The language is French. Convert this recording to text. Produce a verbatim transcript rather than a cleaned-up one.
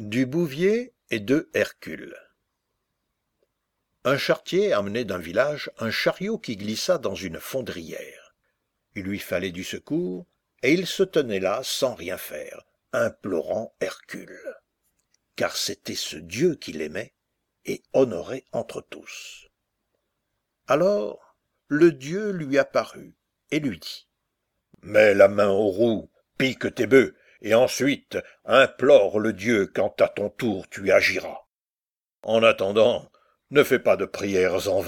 Du Bouvier et de Hercule. Un charretier amenait d'un village un chariot qui glissa dans une fondrière. Il lui fallait du secours, et il se tenait là sans rien faire, implorant Hercule, car c'était ce dieu qu'il aimait et honorait entre tous. Alors le dieu lui apparut et lui dit: « Mets la main aux roues, pique tes bœufs, et ensuite implore le Dieu quand à ton tour tu agiras. En attendant, ne fais pas de prières en vain. »